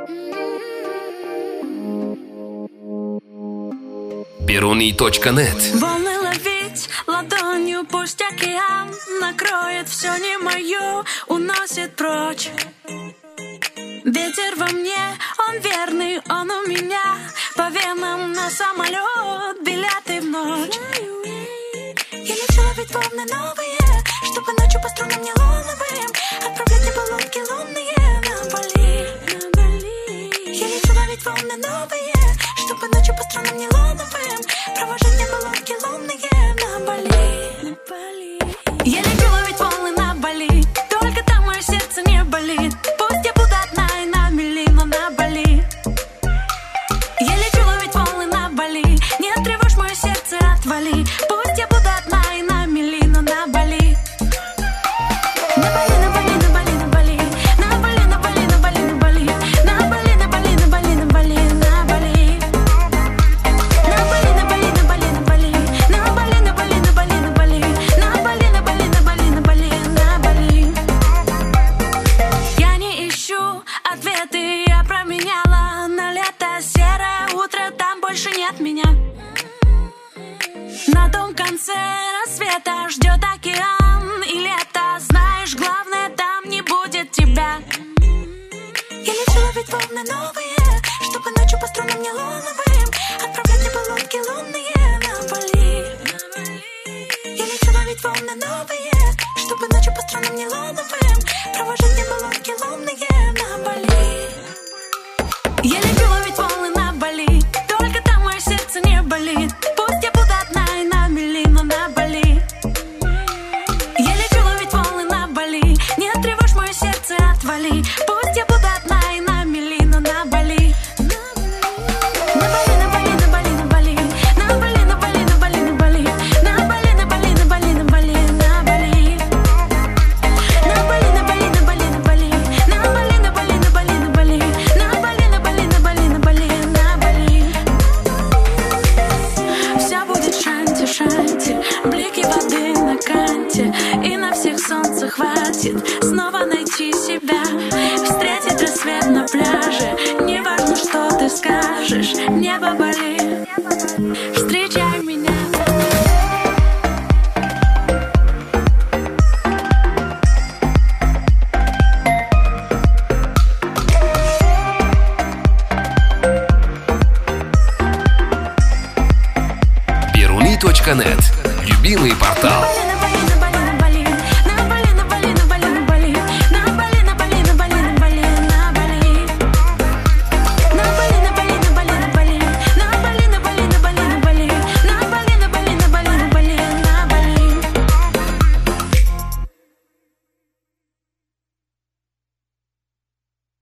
Перуний.нет. Волны ловить ладонью, пусть океан накроет все не мое, уносит прочь. Ветер во мне, он верный, он у меня, по венам на самолет, билеты в ночь. Я лечу ловить волны новые, чтобы ночью по струнам нейлоновым отправлять мне полотки лунные на Бали. Я лечу ловить волны новые, чтобы ночью по струнам нейлоновым провожать мне полотки лунные на Бали. Я лечу ловить волны на Бали, только там мое сердце не болит. Пусть я буду одна и на мели, но на Бали. Я лечу ловить волны на Бали, не тревожь мое сердце, отвали. Пусть я буду одна и на мели, но на Бали. На Бали, на Бали, на Бали, на Бали. На Бали, на Бали, на Бали, на Бали. На Бали, на Бали, на Бали, на Бали, на Бали. На Бали, на Бали, на Бали, на Бали. На Бали, на Бали, на Бали, на Бали. На Бали, на Бали, на Бали, на Бали, на Бали. Я не ищу ответы, я променяла на лето серое утро, там больше нет меня. На том конце рассвета ждет океан и лето. Знаешь, главное, там не будет тебя. Я лечу ловить волны новые, чтобы ночью по струнам нейлоновым отправлять мне полотки лунные на Бали. Я лечу ловить волны новые, чтобы ночью по струнам нейлоновым провожать мне полотки лунные на Бали. Я лечу ловить волны на Бали, только там мое сердце не болит. Пусть я буду одна и на мели, но на Бали. Я лечу ловить волны на Бали, не тревожь мое сердце, отвали. Пусть я буду одна и на мели, но на Бали. На Бали, на Бали, на Бали, на Бали. На Бали, на Бали, на Бали, на Бали. На Бали, на Бали, на Бали, на Бали, на Бали. На Бали, на Бали, на Бали, на Бали. На Бали, на Бали, на Бали, на Бали. На Бали, на Бали, на Бали, на Бали, на Бали. Вся будет шанти, шанти, блики воды на канте, и на всех солнца хватит снова найти себя, встретить рассвет на пляже. Не важно, что ты скажешь, небо Бали, встречай меня. Перуний.нет. Любимый портал.